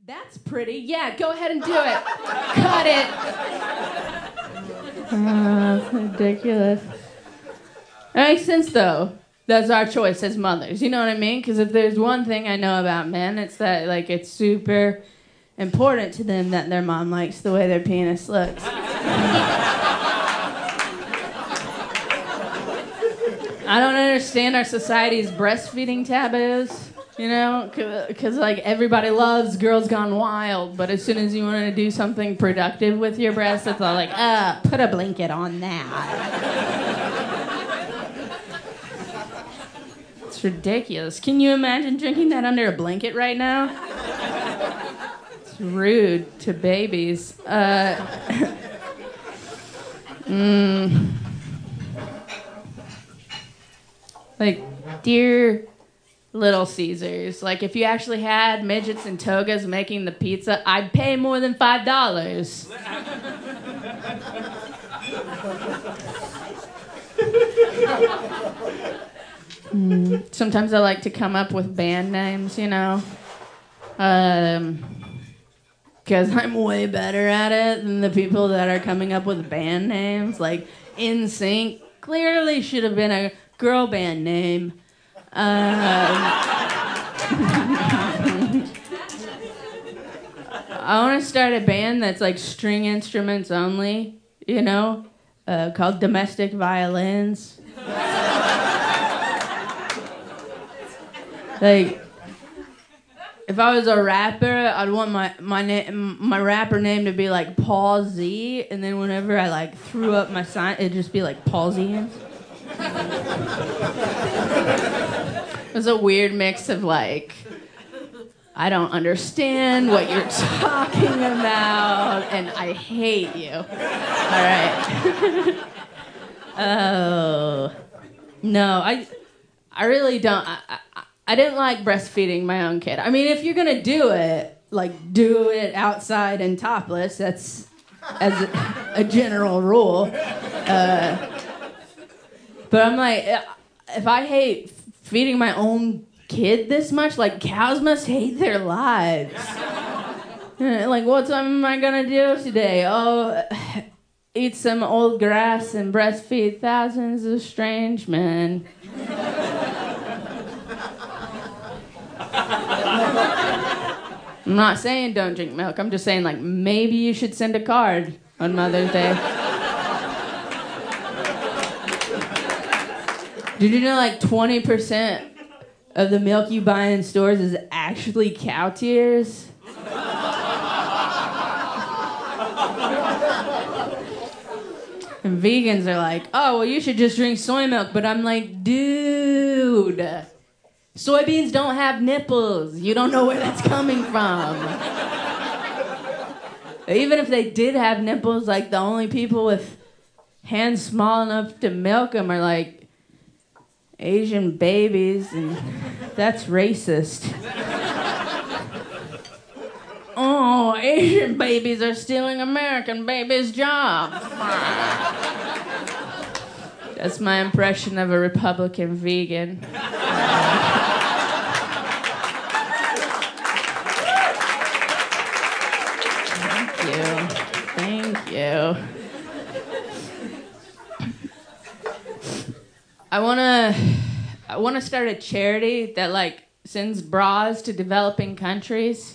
That's pretty. Yeah, go ahead and do it. Cut it. That's ridiculous. It makes sense, though. That's our choice as mothers. You know what I mean? Because if there's one thing I know about men, it's that like it's super important to them that their mom likes the way their penis looks. I don't understand our society's breastfeeding taboos. You know, because like everybody loves Girls Gone Wild, but as soon as you want to do something productive with your breasts, it's all like, put a blanket on that. It's ridiculous. Can you imagine drinking that under a blanket right now? It's rude to babies. Like, dear Little Caesars. Like, if you actually had midgets and togas making the pizza, I'd pay more than $5. Sometimes I like to come up with band names, you know? Because I'm way better at it than the people that are coming up with band names. Like, NSYNC clearly should have been a girl band name. I want to start a band that's like string instruments only, you know, called Domestic Violins. Like, if I was a rapper, I'd want my rapper name to be like Paul Z, and then whenever I like threw up my sign, it'd just be like Paulsians. It was a weird mix of like, I don't understand what you're talking about, and I hate you. All right. Oh. No, I really don't. I didn't like breastfeeding my own kid. I mean, if you're going to do it, like, do it outside and topless. That's as a general rule. But I'm like, if I hate feeding my own kid this much, like, cows must hate their lives. Like, what am I gonna do today? Oh, eat some old grass and breastfeed thousands of strange men. I'm not saying don't drink milk. I'm just saying, like, maybe you should send a card on Mother's Day. Did you know like 20% of the milk you buy in stores is actually cow tears? And vegans are like, oh, well, you should just drink soy milk. But I'm like, dude, soybeans don't have nipples. You don't know where that's coming from. Even if they did have nipples, like the only people with hands small enough to milk them are like Asian babies, and that's racist. Oh, Asian babies are stealing American babies' jobs. That's my impression of a Republican vegan. Thank you. I wanna start a charity that like sends bras to developing countries.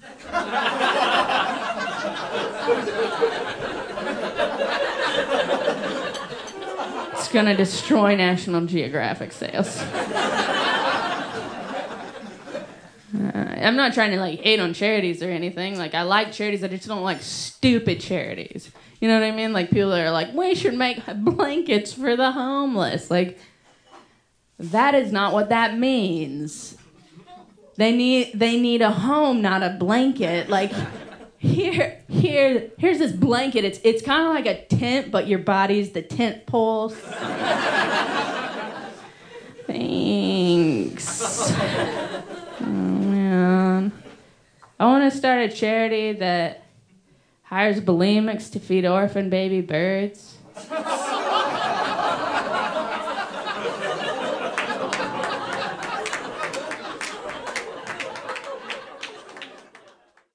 It's gonna destroy National Geographic sales. I'm not trying to like hate on charities or anything. Like, I like charities, I just don't like stupid charities. You know what I mean? Like, people that are like, we should make blankets for the homeless. Like, that is not what that means. They need a home, not a blanket. Like, here's this blanket. It's kind of like a tent, but your body's the tent pole. Thanks. Oh, man. I want to start a charity that hires bulimics to feed orphan baby birds.